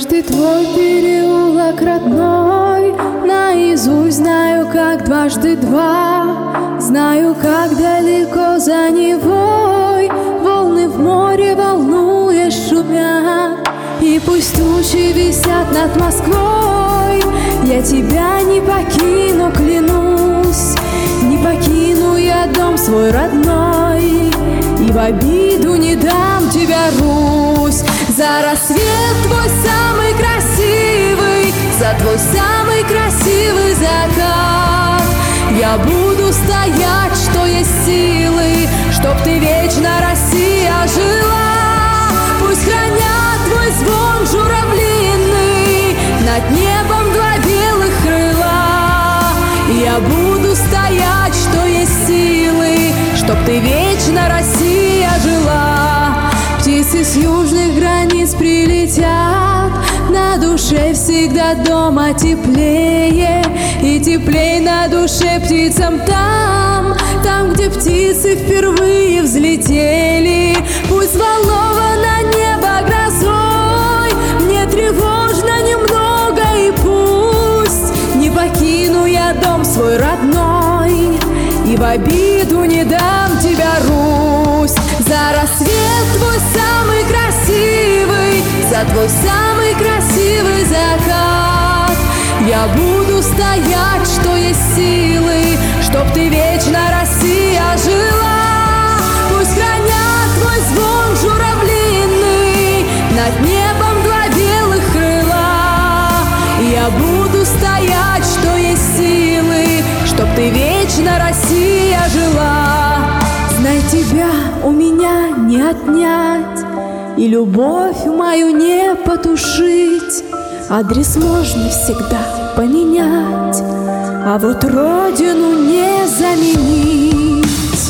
Каждый твой переулок родной наизусть знаю, как дважды два. Знаю, как далеко за Невой волны в море волнуясь шумят. И пусть тучи висят над Москвой, я тебя не покину, клянусь. Не покину я дом свой родной, и в обиду не дам тебя, Русь. За рассвет твой самый красивый, за твой самый красивый закат я буду стоять, что есть силы, чтоб ты вечно, Россия, жила. Пусть хранят твой звон журавлиный, над небом два белых крыла. Я буду стоять, что есть силы, чтоб ты вечно, Россия, жила. Птицы с южных границ прилетят, на душе всегда дома теплее. И теплей на душе птицам там, там, где птицы впервые взлетели. Пусть взволновано небо грозой, мне тревожно немного, и пусть не покину я дом свой родной, и в обиду не дам тебя, Русь. За рассвет твой самый красивый, за твой самый красивый закат я буду стоять, что есть силы, чтоб ты вечно, Россия, жила. Пусть хранят твой звон журавлиный, над небом два белых крыла. Я буду стоять, что есть силы, чтоб ты вечно, Россия, жила. Знай, тебя у меня не отнять, и любовь мою не потушить. Адрес можно всегда поменять, а вот родину не заменить.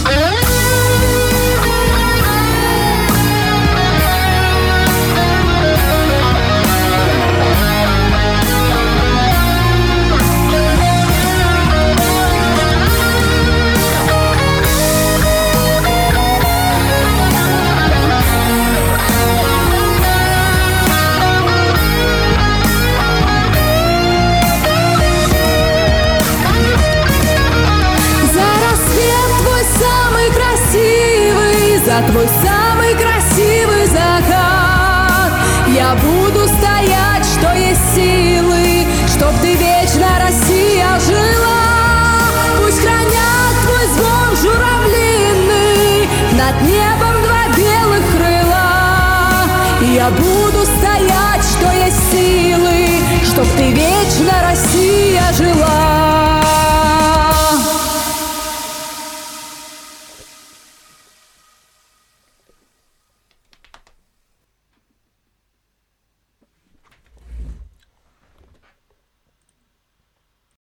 За твой самый красивый закат я буду стоять, что есть силы, чтоб ты вечно, Россия, жила. Пусть хранят твой звон журавлиный, над небом два белых крыла. Я буду стоять, что есть силы, чтоб ты